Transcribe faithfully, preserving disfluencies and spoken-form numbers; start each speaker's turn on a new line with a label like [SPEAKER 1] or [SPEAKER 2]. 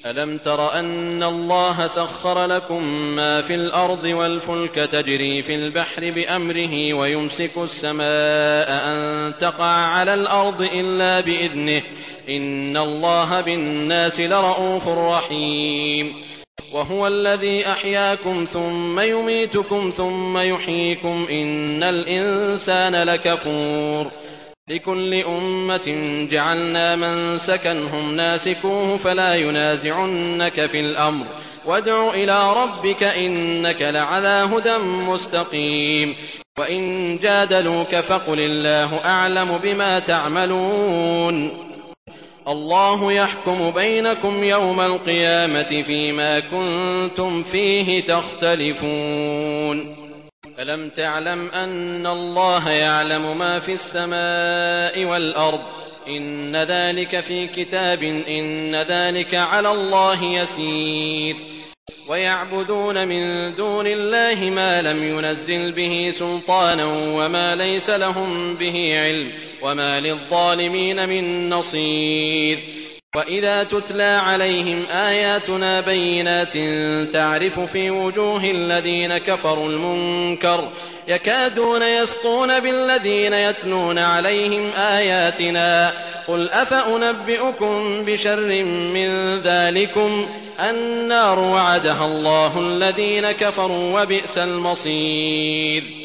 [SPEAKER 1] ألم تر أن الله سخر لكم ما في الأرض والفلك تجري في البحر بأمره ويمسك السماء أن تقع على الأرض إلا بإذنه إن الله بالناس لرءوف رحيم وهو الذي أحياكم ثم يميتكم ثم يحييكم إن الإنسان لكفور لكل أمة جعلنا منسكا هم ناسكوه فلا ينازعنك في الأمر وادع إلى ربك إنك لعلى هدى مستقيم وإن جادلوك فقل الله أعلم بما تعملون الله يحكم بينكم يوم القيامة فيما كنتم فيه تختلفون ألم تعلم أن الله يعلم ما في السماء والأرض إن ذلك في كتاب إن ذلك على الله يسير ويعبدون من دون الله ما لم ينزل به سلطانا وما ليس لهم به علم وما للظالمين من نصير وإذا تتلى عليهم آياتنا بينات تعرف في وجوه الذين كفروا المنكر يكادون يسطون بالذين يتلون عليهم آياتنا قل أفأنبئكم بشر من ذلكم النار وعدها الله الذين كفروا وبئس المصير